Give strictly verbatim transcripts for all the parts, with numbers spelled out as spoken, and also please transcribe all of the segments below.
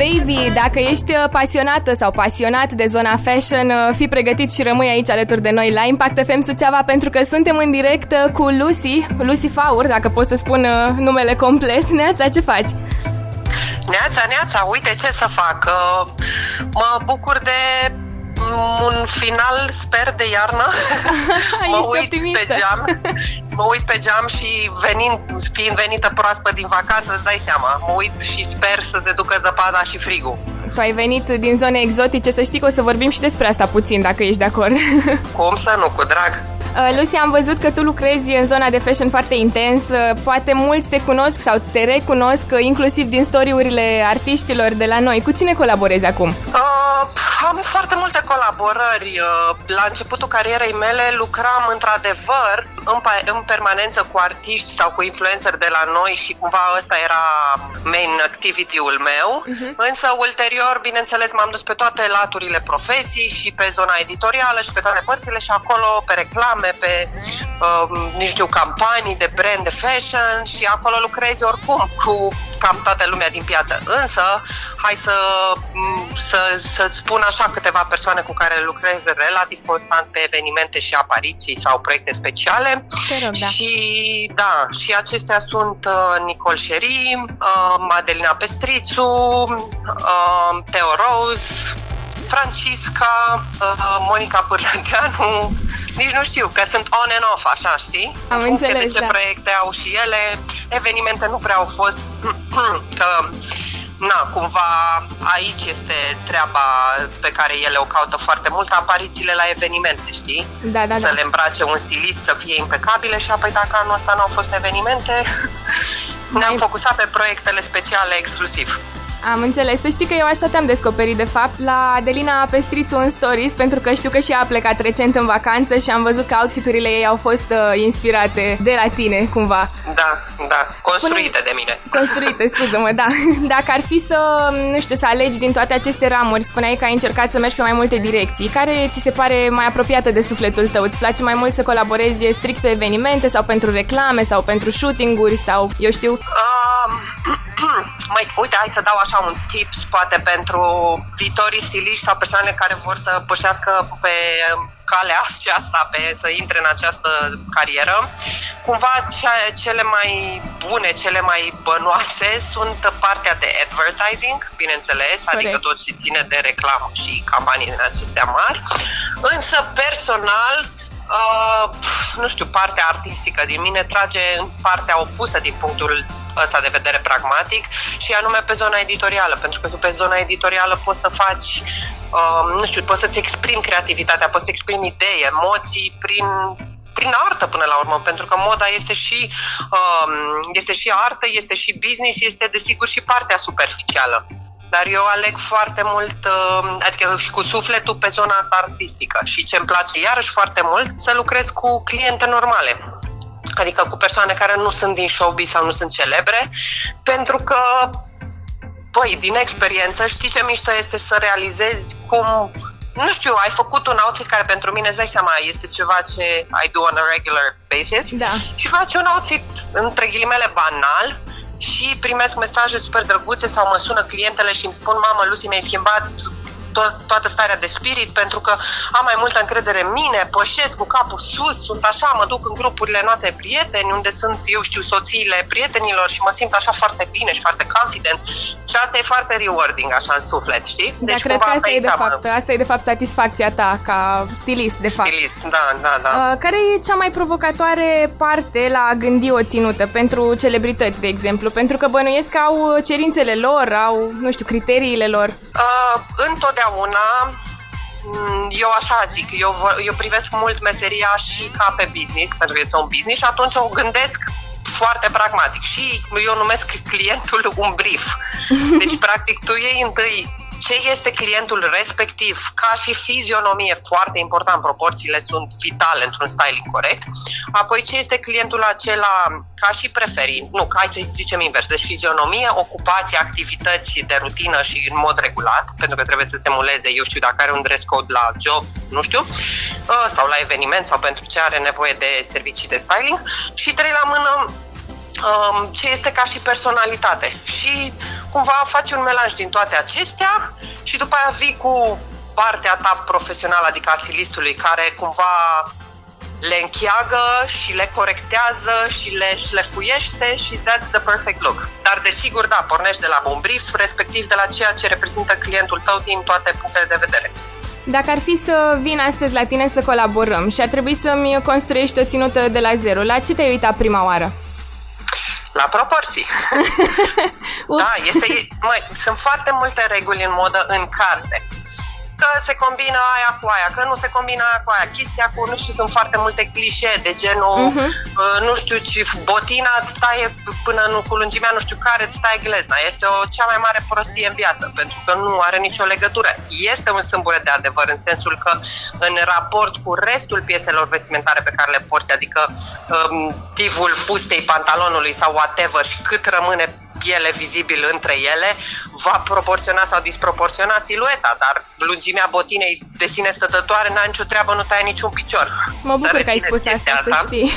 Baby, dacă ești pasionată sau pasionat de zona fashion, fii pregătit și rămâi aici alături de noi la Impact F M Suceava, pentru că suntem în direct cu Lucy, Lucy Faur, dacă pot să spun numele complet. Neața, ce faci? Neața, Neața, uite ce să fac. Mă bucur de un final, sper, de iarnă. Mă uit optimistă. pe geam, mă uit pe geam și venind, fiind venită proaspăt din vacanță, îți dai seama, mă uit și sper să se ducă zăpada și frigul. Tu ai venit din zone exotice, să știi că o să vorbim și despre asta puțin, dacă ești de acord. Cum să nu, cu drag. Lucy, am văzut că tu lucrezi în zona de fashion foarte intens. Poate mulți te cunosc sau te recunosc inclusiv din story-urile artiștilor de la noi. Cu cine colaborezi acum? Uh, am foarte multe colaborări. Uh, la începutul carierei mele lucram într-adevăr în, în permanență cu artiști sau cu influenceri de la noi și cumva ăsta era main activity-ul meu. Uh-huh. Însă ulterior, bineînțeles, m-am dus pe toate laturile profesii și pe zona editorială și pe toate părțile și acolo pe reclame, pe, uh, nici știu, campanii de brand de fashion și acolo lucrezi oricum cu cam toată lumea din piață. Însă, hai să, să, să-ți spun așa câteva persoane cu care lucrez relativ constant pe evenimente și apariții sau proiecte speciale. Te rog, da. Și da, și acestea sunt uh, Nicole Cherie, uh, Madelina Pestrițu, uh, Theo Rose, Francisca, uh, Monica Pârlădeanu. Nici nu știu, că sunt on and off, așa, știi? Am în funcție înțeles, de ce da. proiecte au și ele. Evenimente nu prea au fost, că, na, cumva aici este treaba pe care ele o caută foarte mult, aparițiile la evenimente, știi? Da, da, să da. le îmbrace un stilist, să fie impecabile și apoi dacă anul ăsta nu au fost evenimente, ne-am focusat pe proiectele speciale exclusiv. Am înțeles. Să știi că eu așa te-am descoperit, de fapt, la Adelina Pestrițu în stories, pentru că știu că și ea a plecat recent în vacanță și am văzut că outfiturile ei au fost uh, inspirate de la tine, cumva. Da, da, construite Pune... de mine. Construite, scuză-mă, da. Dacă ar fi să, nu știu, să alegi din toate aceste ramuri, spuneai că ai încercat să mergi pe mai multe direcții, care ți se pare mai apropiată de sufletul tău? Îți place mai mult să colaborezi strict pe evenimente sau pentru reclame sau pentru shooting-uri sau, eu știu... Uh... Măi, uite, hai să dau așa un tips, poate pentru viitorii stiliști sau persoanele care vor să pășească pe calea aceasta, pe, să intre în această carieră. Cumva cele mai bune, cele mai bănoase sunt partea de advertising, bineînțeles, Corect. Adică tot ce ține de reclamă și campanii din acestea mari. Însă, personal, Uh, nu știu, partea artistică din mine trage în partea opusă din punctul ăsta de vedere pragmatic și anume pe zona editorială, pentru că tu pe zona editorială poți să faci, uh, nu știu, poți să-ți exprimi creativitatea, poți să exprimi idei, emoții prin prin artă până la urmă, pentru că moda este și, uh, este și artă, este și business, este desigur și partea superficială. Dar eu aleg foarte mult, adică și cu sufletul pe zona asta artistică și ce îmi place iarăși foarte mult, să lucrez cu cliente normale. Adică cu persoane care nu sunt din showbiz sau nu sunt celebre, pentru că, băi, din experiență, știi ce mișto este să realizezi cum, nu știu, ai făcut un outfit care pentru mine, îți dai seama, este ceva ce I do on a regular basis, da. Și faci un outfit, între ghilimele, banal, și primesc mesaje super drăguțe sau mă sună clientele și îmi spun: mamă, Lucy, mi-ai schimbat to- toată starea de spirit pentru că am mai multă încredere în mine, pășesc cu capul sus, sunt așa, mă duc în grupurile noastre de prieteni unde sunt, eu știu, soțiile prietenilor și mă simt așa foarte bine și foarte confident și asta e foarte rewarding așa în suflet, știi? Deci da, cred că asta e, de fapt, asta e de fapt satisfacția ta ca stilist, de fapt. Stilist, da, da, da. Uh, care e cea mai provocatoare parte la a gândi o ținută pentru celebrități, de exemplu? Pentru că bănuiesc că au cerințele lor, au, nu știu, criteriile lor. Uh, întotdeauna, eu așa zic, eu, eu privesc mult meseria și ca pe business, pentru că este un business și atunci o gândesc foarte pragmatic și eu numesc clientul un brief. Deci, practic, tu iei întâi ce este clientul respectiv, ca și fizionomie, foarte important, proporțiile sunt vitale într-un styling corect, apoi ce este clientul acela ca și preferit, nu, hai să zicem invers, deci fizionomie, ocupație, activități de rutină și în mod regulat, pentru că trebuie să se simuleze, eu știu, dacă are un dress code la job, nu știu, sau la eveniment sau pentru ce are nevoie de servicii de styling, și trei la mână, ce este ca și personalitate. Și cumva faci un melanj din toate acestea și după aia vii cu partea ta profesională, adică a stilistului, care cumva le încheagă și le corectează și le șlefuiește și that's the perfect look. Dar desigur, da, pornești de la un brief, respectiv de la ceea ce reprezintă clientul tău din toate punctele de vedere. Dacă ar fi să vin astăzi la tine să colaborăm și ar trebui să-mi construiești o ținută de la zero, la ce te-ai uitat prima oară? La proporții. Da, este, măi, sunt foarte multe reguli în modă în carte. Că se combină aia cu aia, că nu se combină aia cu aia, chestia cu, nu știu, sunt foarte multe clișee de genul, uh-huh. uh, nu știu, botina îți taie până nu, cu lungimea nu știu care îți taie glezna. Este o cea mai mare prostie în viață, pentru că nu are nicio legătură. Este un sâmbure de adevăr, în sensul că în raport cu restul pieselor vestimentare pe care le porți, adică um, tivul fustei, pantalonului sau whatever, și cât rămâne piele vizibil între ele, va proporționa sau disproporționa silueta, dar lungimea botinei de sine stătătoare n-a nicio treabă, nu taie niciun picior. Mă bucur că ai spus asta, asta, să știi.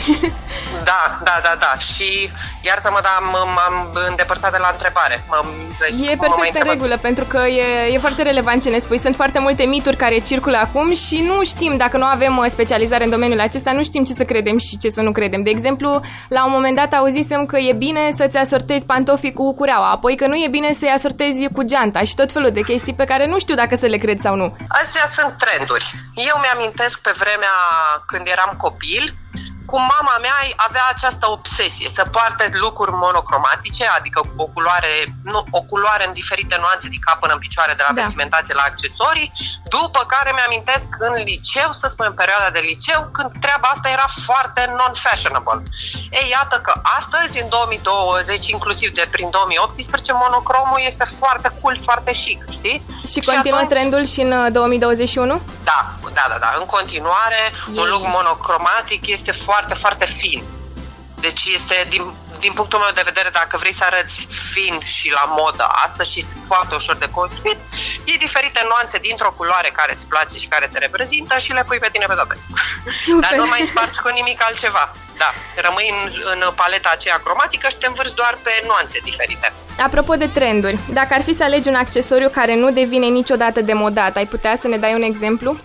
Da, da, da, da. Și iartă-mă, dar m-am îndepărtat de la întrebare. Deci, e perfect în regulă, pentru că e, e foarte relevant ce ne spui. Sunt foarte multe mituri care circulă acum și nu știm, dacă nu avem specializare în domeniul acesta, nu știm ce să credem și ce să nu credem. De exemplu, la un moment dat auzisem că e bine să-ți asortezi pantofii cu cureaua, apoi că nu e bine să-i asortezi cu geanta și tot felul de chestii pe care nu știu dacă să le cred sau nu. Astea sunt trenduri. Eu mi-amintesc pe vremea când eram copil, cum mama mea avea această obsesie să poarte lucruri monocromatice, adică o culoare, nu, o culoare în diferite nuanțe din cap până în picioare, de la da. vestimentație la accesorii, după care mi-amintesc în liceu, să spunem perioada de liceu, când treaba asta era foarte non-fashionable. Ei, iată că astăzi, în două mii douăzeci, inclusiv de prin două mii optsprezece, monocromul este foarte cool, foarte chic, știi? Și, și continuă atunci... trendul și în două mii douăzeci și unu? Da, da, da, da. În continuare, Ei. un look monocromatic este foarte foarte, foarte fin. Deci este, din, din punctul meu de vedere, dacă vrei să arăți fin și la modă astăzi și este foarte ușor de construit, e diferite nuanțe dintr-o culoare care îți place și care te reprezintă și le pui pe tine pe toate. Dar nu mai spargi cu nimic altceva. Da, rămâi în, în paleta aceea cromatică și te învârți doar pe nuanțe diferite. Apropo de trenduri, dacă ar fi să alegi un accesoriu care nu devine niciodată demodat, ai putea să ne dai un exemplu?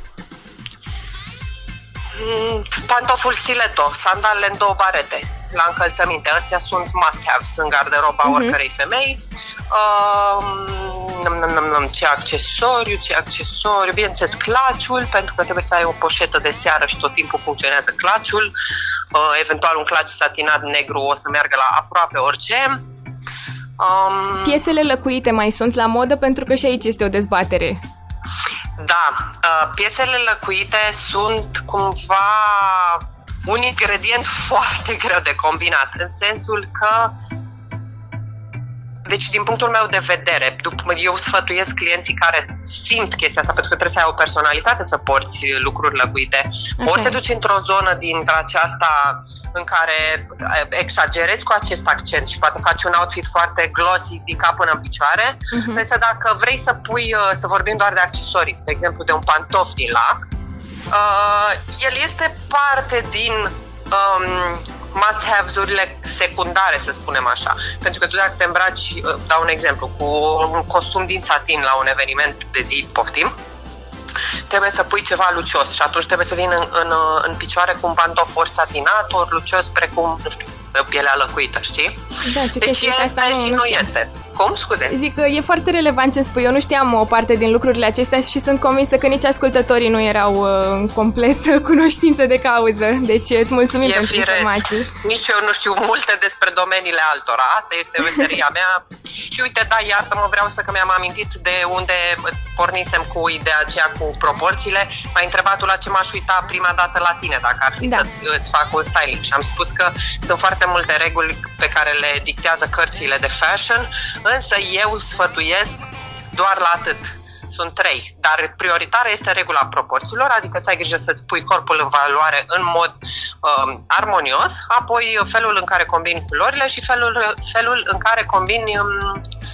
Pantoful stiletto, sandalele în două barete la încălțăminte, astea sunt must-haves în garderoba uh-huh. oricărei femei. Uh, ce accesoriu, ce accesoriu, bineînțeles clutch-ul, pentru că trebuie să ai o poșetă de seară și tot timpul funcționează clutch-ul. Uh, eventual un clutch satinat negru o să meargă la aproape orice. Um, Piesele lăcuite mai sunt la modă, pentru că și aici este o dezbatere. Da, piesele lăcuite sunt cumva un ingredient foarte greu de combinat, în sensul că, deci din punctul meu de vedere, eu sfătuiesc clienții care simt chestia asta, pentru că trebuie să ai o personalitate să porți lucruri lăcuite. Okay. Ori te duci într-o zonă dintre aceasta în care exagerezi cu acest accent și poate faci un outfit foarte glossy din cap până în picioare. Uh-huh. Însă dacă vrei să pui, să vorbim doar de accesorii, de exemplu de un pantof din lac, uh, el este parte din um, must-have-urile secundare, să spunem așa. Pentru că tu dacă te îmbraci, dau un exemplu, cu un costum din satin la un eveniment de zi, poftim, trebuie să pui ceva lucios și atunci trebuie să vină în, în, în picioare cu un pantof ori satinat, ori lucios, precum, nu știu, pielea lăcuită, știi? Da, ce deci este asta nu, și nu, nu este. Cum? Scuze? Zic că e foarte relevant ce spui. Eu nu știam o parte din lucrurile acestea și sunt convinsă că nici ascultătorii nu erau uh, complet cunoștință de cauză. Deci îți mulțumim e pentru firesc. informații. Nici eu nu știu multe despre domeniile altora. Asta este meseria mea. Și uite, da, iartă-mă, vreau să că mi-am amintit de unde pornisem cu ideea aceea cu proporțiile. M-ai întrebat tu la ce m-aș uita prima dată la tine, dacă ar fi da. să îți fac un styling. Și am spus că sunt foarte multe reguli pe care le dictează cărțile de fashion, însă eu sfătuiesc doar la atât. Sunt trei, dar prioritară este regula proporțiilor, adică să ai grijă să-ți pui corpul în valoare în mod um, armonios, apoi felul în care combini culorile și felul, felul în care combini um,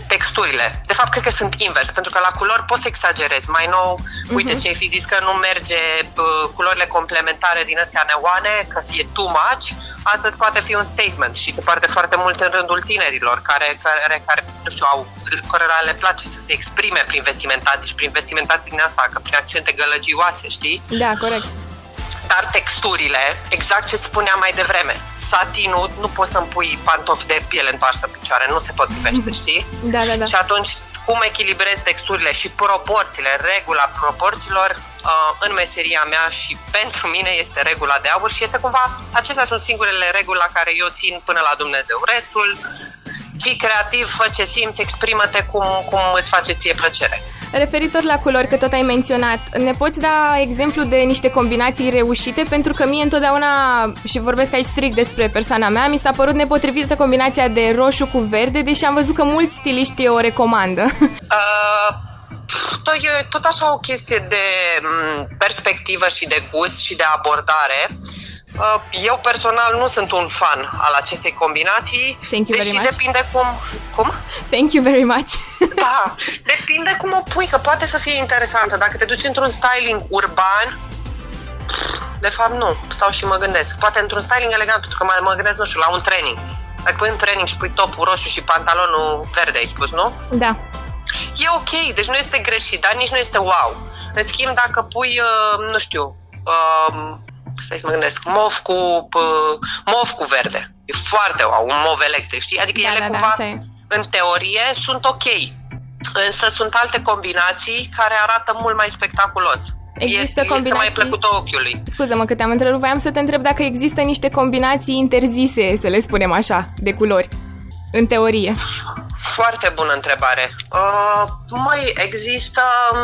texturile. De fapt, cred că sunt invers, pentru că la culori poți să exagerezi. Mai nou, uh-huh. uite, ce-ai fi zis că nu merge uh, culorile complementare din astea neoane, că e too much, astăzi poate fi un statement și se poate foarte mult în rândul tinerilor care, care, care nu știu, au, cărora le place să se exprime prin vestimentații și prin vestimentații din asta, că prin accente gălăgioase, știi? Da, corect. Dar texturile, exact ce-ți spuneam mai devreme, satinul, nu poți să-mi pui pantofi de piele întoarsă în picioare, nu se potrivește, știi? Da, da, da. Și atunci, cum echilibrezi texturile și proporțiile, regula proporțiilor, uh, în meseria mea și pentru mine este regula de aur și este cumva, acestea sunt singurele reguli la care eu țin până la Dumnezeu. Restul, fii creativ, fă ce simți, exprimă-te cum, cum îți face ție plăcere. Referitor la culori, că tot ai menționat, ne poți da exemplu de niște combinații reușite? Pentru că mie întotdeauna, și vorbesc aici strict despre persoana mea, mi s-a părut nepotrivită combinația de roșu cu verde, deși am văzut că mulți stiliști o recomandă. Uh, tot, e tot așa o chestie de perspectivă și de gust și de abordare. Eu personal nu sunt un fan al acestei combinații, deși depinde cum... Cum? Thank you very much. Da, depinde cum o pui, că poate să fie interesantă. Dacă te duci într-un styling urban, de fapt nu, stau și mă gândesc. Poate într-un styling elegant, pentru că mă, mă gândesc, nu știu, la un training. Dacă pui un training și pui topul roșu și pantalonul verde, ai spus, nu? Da. E ok, deci nu este greșit, dar nici nu este wow. În schimb, dacă pui, uh, nu știu... Uh, stai să mă gândesc, mov cu, uh, mov cu verde. E foarte wow, un mov electric, știi? Adică da, ele da, cumva, da, în teorie, sunt ok. Însă sunt alte combinații care arată mult mai spectaculos. Există este, combinații... este mai plăcut ochiului. Scuză-mă că te-am întrerupt, voiam să te întreb dacă există niște combinații interzise, să le spunem așa, de culori, în teorie. Foarte bună întrebare. Uh, mai există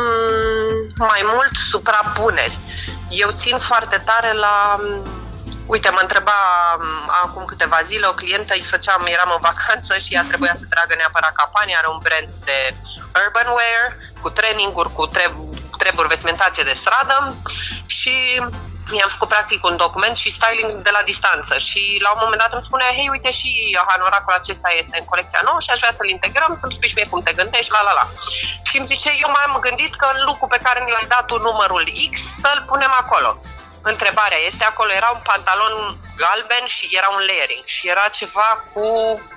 um, mai mult suprapuneri. Eu țin foarte tare la... Uite, mă întreba acum câteva zile, o clientă, îi făceam, eram în vacanță și ea trebuia să tragă neapărat campanie, are un brand de urban wear, cu training-uri, cu treburi, vestimentație de stradă și i-am făcut practic un document și styling de la distanță și la un moment dat îmi spune, hei, uite și hanoracul acesta este în colecția nouă și aș vrea să-l integrăm, să-mi spui și mie cum te gândești, la la la. Și îmi zice, eu m-am gândit că în look-ul pe care mi l-ai dat tu, numărul X, să-l punem acolo. Întrebarea este, acolo era un pantalon galben și era un layering și era ceva cu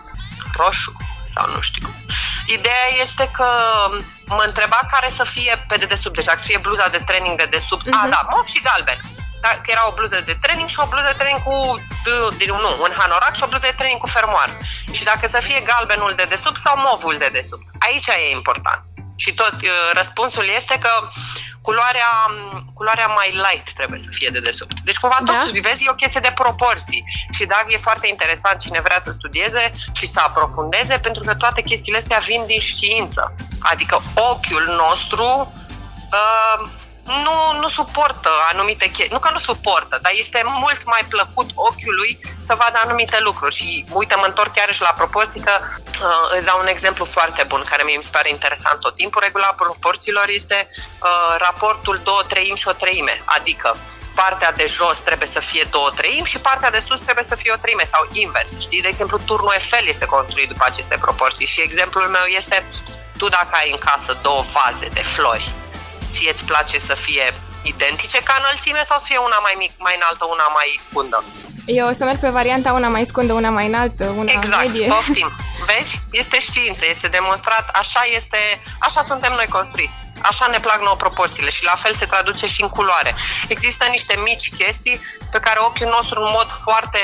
roșu sau nu știu. Ideea este că mă întreba care să fie pe dedesubt, deci dacă să fie bluza de training de dedesubt, uh-huh. a, da, mov și galben. Da, că era o bluză de training și o bluză de training cu, de, nu, un hanorac și o bluză de training cu fermoar. Și dacă să fie galbenul de dedesubt sau movul de dedesubt. Aici e important. Și tot răspunsul este că culoarea, culoarea mai light trebuie să fie de dedesubt. Deci cumva tot, da? Vezi, e o chestie de proporții. Și da, e foarte interesant cine vrea să studieze și să aprofundeze, pentru că toate chestiile astea vin din știință. Adică ochiul nostru uh, nu, nu suportă anumite chestii. Nu că nu suportă, dar este mult mai plăcut ochiului să vadă anumite lucruri. Și uite, mă întorc chiar și la proporții, că uh, îți dau un exemplu foarte bun, care mie mi se pare interesant tot timpul. Regula proporțiilor este uh, raportul două treimi și o treime. Adică partea de jos trebuie să fie două treimi și partea de sus trebuie să fie o treime sau invers. Știi, de exemplu, turnul Eiffel este construit după aceste proporții și exemplul meu este, tu dacă ai în casă două vaze de flori, ție îți place să fie identice ca înălțime sau să fie una mai mică, mai înaltă, una mai scundă? Eu o să merg pe varianta una mai scundă, una mai înaltă, una exact, medie. Exact, poftim. Vezi? Este știință, este demonstrat, așa este, așa suntem noi construiți. Așa ne plac nouă proporțiile și la fel se traduce și în culoare. Există niște mici chestii pe care ochiul nostru în mod foarte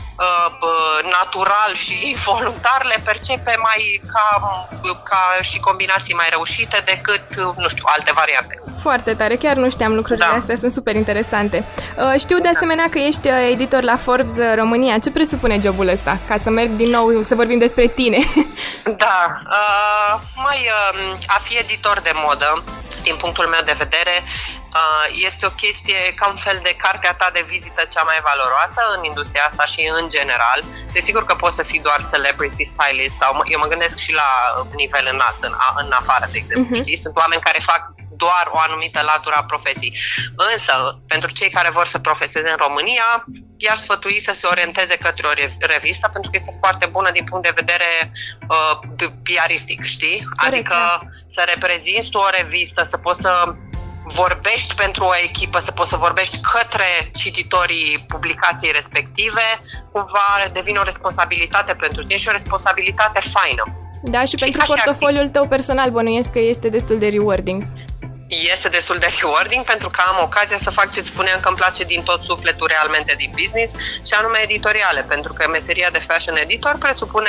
natural și voluntar le percepe mai ca, ca și combinații mai reușite decât, nu știu, alte variante. Foarte tare, chiar nu știam lucrurile da. astea, sunt super interesante. Știu de asemenea că ești editor la Forbes România. Ce presupune jobul ăsta? Ca să merg din nou să vorbim despre tine. Da, uh, mai uh, a fi editor de modă, din punctul meu de vedere, este o chestie ca un fel de cartea ta de vizită cea mai valoroasă în industria asta și în general. Desigur că poți să fii doar celebrity stylist sau eu mă gândesc și la nivel înalt, în, în afară, de exemplu, uh-huh. știi? Sunt oameni care fac doar o anumită latură a profesiei. Însă, pentru cei care vor să profeseze în România, i-aș sfătui să se orienteze către o revistă, pentru că este foarte bună din punct de vedere uh, P R-istic, știi? Corect, adică da. să reprezinți tu o revistă, să poți să vorbești pentru o echipă, să poți să vorbești către cititorii publicației respective, cumva devine o responsabilitate pentru tine și o responsabilitate faină. Da, și, și pentru și portofoliul tău personal bănuiesc că este destul de rewarding. Este destul de rewarding pentru că am ocazia să fac ce-ți spuneam că îmi place din tot sufletul realmente din business, și anume editoriale, pentru că meseria de fashion editor presupune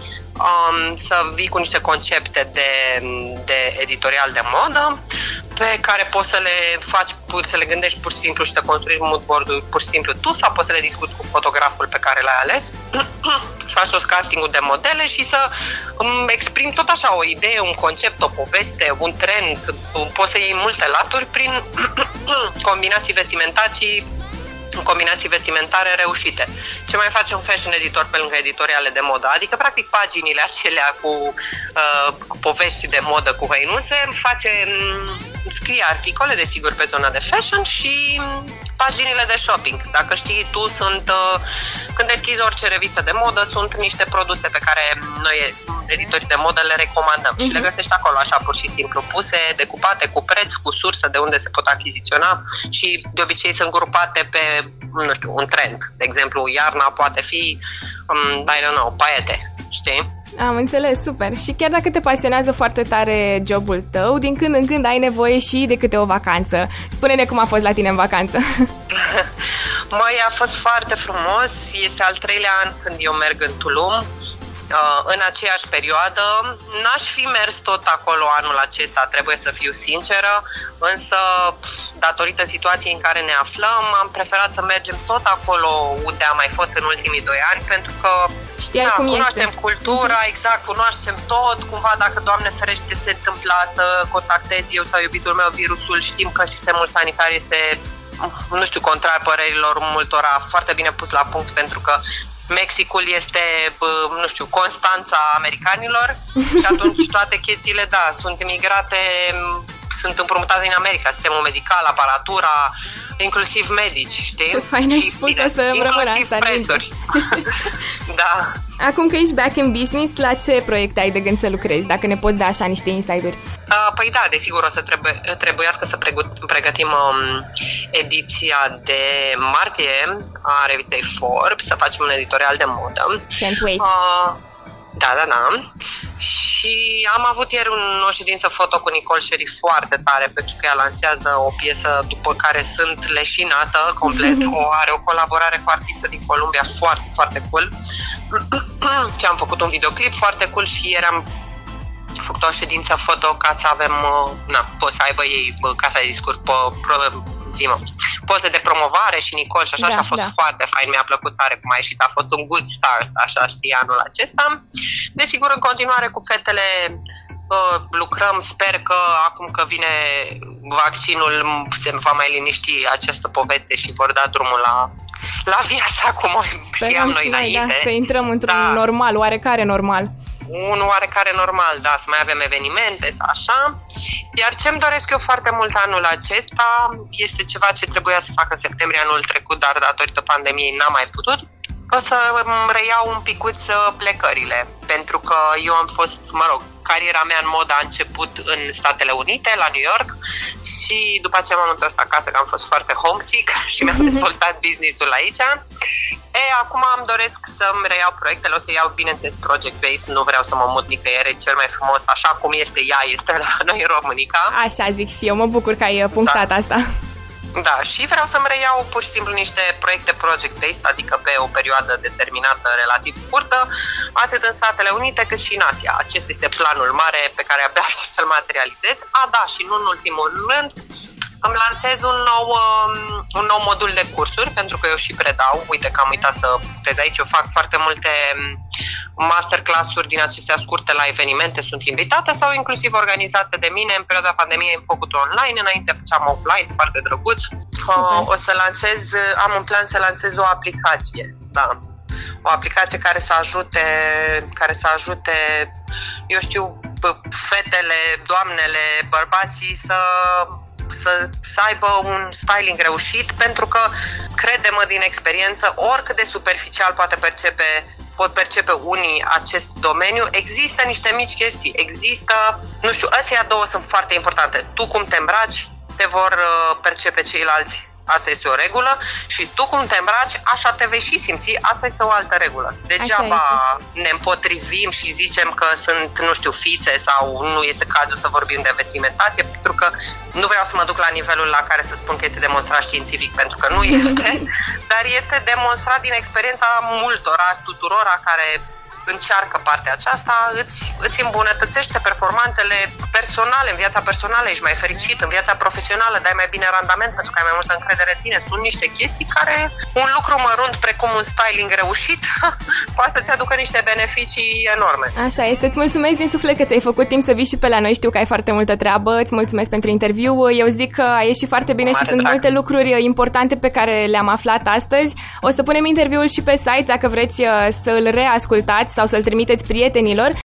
um, să vii cu niște concepte de, de editorial de modă pe care poți să le faci, să le gândești pur și simplu și să construiești mood board-ul pur și simplu tu, sau poți să le discuți cu fotograful pe care l-ai ales, să faci tot castingul de modele și să um, exprimi tot așa o idee, un concept, o poveste, un trend. Poți să iei multe laturi prin combinații vestimentații combinații vestimentare reușite. Ce mai face un fashion editor pe lângă editoriale de modă? Adică, practic, paginile acelea cu uh, povești de modă cu hăinuțe, face, scrie articole, desigur, pe zona de fashion și paginile de shopping. Dacă știi tu, sunt, uh, când deschizi orice revistă de modă, sunt niște produse pe care noi, editorii de modă, le recomandăm mm-hmm. și le găsești acolo, așa, pur și simplu, puse, decupate, cu preț, cu sursă de unde se pot achiziționa și de obicei sunt grupate pe, nu știu, un trend. De exemplu, iarna poate fi, um, I don't know, paiete, știi? Am înțeles, super. Și chiar dacă te pasionează foarte tare jobul tău, din când în când ai nevoie și de câte o vacanță. Spune-ne cum a fost la tine în vacanță. Măi, a fost foarte frumos. Este al treilea an când eu merg în Tulum. În aceeași perioadă, n-aș fi mers tot acolo anul acesta, trebuie să fiu sinceră, însă datorită situației în care ne aflăm, am preferat să mergem tot acolo unde am mai fost în ultimii doi ani, pentru că Știai da, cum cunoaștem este. cultura, exact, cunoaștem tot, cumva dacă, Doamne ferește, se întâmpla să contactez eu sau iubitul meu virusul, știm că sistemul sanitar este, nu știu, contrar părerilor multora, foarte bine pus la punct, pentru că Mexicul este, nu știu, Constanța americanilor și atunci toate chestiile, da, sunt imigrate, sunt împrumutate în America, sistemul medical, aparatura, inclusiv medici, știi? Ce fain ai spus, o să îmi rămână asta. Prețuri. Da. Acum că ești back in business, la ce proiecte ai de gând să lucrezi, dacă ne poți da așa niște insider-uri? Uh, păi da, desigur, o să trebuie, trebuiască să pregătim um, ediția de martie a revistei Forbes, să facem un editorial de modă. Can't wait. Uh, da, da, da. Și am avut ieri un, o ședință foto cu Nicole Sherry foarte tare, pentru că ea lansează o piesă după care sunt leșinată complet. O, are o colaborare cu artistă din Columbia foarte, foarte cool. Și am făcut un videoclip foarte cool și ieri am făcut o ședință foto ca să avem, na, pot să aibă ei casa de discurs, po, pro, zi-mă, poze de promovare și Nicole și așa, da, și a fost da. foarte fain, mi-a plăcut tare cum a ieșit, a fost un good start, așa știi, anul acesta. Desigur, în continuare cu fetele uh, lucrăm, sper că acum că vine vaccinul se va mai liniști această poveste și vor da drumul la, la viața cum o știam noi înainte. Da, să intrăm într-un da. normal, oarecare normal. Un oarecare normal, da, să mai avem evenimente, așa. Iar ce-mi doresc eu foarte mult anul acesta este ceva ce trebuia să fac în septembrie anul trecut, dar datorită pandemiei n-am mai putut. O să reiau un picuț plecările, pentru că eu am fost, mă rog, cariera mea în modă a început în Statele Unite, la New York, și după aceea m-am întors acasă, că am fost foarte homesick și mi-am dezvoltat business-ul aici. E, acum îmi doresc să-mi reiau proiectele, o să iau, bineînțeles, project-based, nu vreau să mă mut nicăieri, cel mai frumos, așa cum este ea, este la noi în Românica. Așa zic și eu, mă bucur că ai punctat da. asta. Da, și vreau să-mi reiau pur și simplu niște proiecte project-based, adică pe o perioadă determinată relativ scurtă, atât în Statele Unite cât și în Asia. Acesta este planul mare pe care abia aștept să-l materializez. A, da, și nu în ultimul rând, îmi lansez un nou, um, un nou modul de cursuri, pentru că eu și predau. Uite că am uitat să puteți aici, eu fac foarte multe masterclass-uri din acestea scurte la evenimente, sunt invitate sau inclusiv organizate de mine. În perioada pandemiei am făcut online, înainte făceam offline, foarte drăguț. Uh, o să lansez, am un plan să lansez o aplicație, da. O aplicație care să ajute, care să ajute, eu știu, fetele, doamnele, bărbații să, să, să aibă un styling reușit, pentru că, crede-mă din experiență, oricât de superficial poate percepe pot percepe unii acest domeniu, există niște mici chestii, există, nu știu, astea două sunt foarte importante. Tu cum te îmbraci, te vor percepe ceilalți. Asta este o regulă și tu cum te îmbraci, așa te vei și simți, asta este o altă regulă. Degeaba ne împotrivim și zicem că sunt, nu știu, fițe sau nu este cazul să vorbim de vestimentație, pentru că nu vreau să mă duc la nivelul la care să spun că este demonstrat științific, pentru că nu este, dar este demonstrat din experiența multora, tuturora care încearcă partea aceasta, îți, îți îmbunătățește performanțele personale, în viața personală ești mai fericit, în viața profesională dai mai bine randament pentru că ai mai multă încredere în tine. Sunt niște chestii care un lucru mărunt precum un styling reușit poate să-ți aducă niște beneficii enorme. Așa este, îți mulțumesc din suflet că ți-ai făcut timp să vii și pe la noi, știu că ai foarte multă treabă, îți mulțumesc pentru interviu, eu zic că a ieșit foarte bine și sunt drag. Multe lucruri importante pe care le-am aflat astăzi. O să punem interviul și pe site dacă vreți să-l reascultați sau să-l trimiteți prietenilor.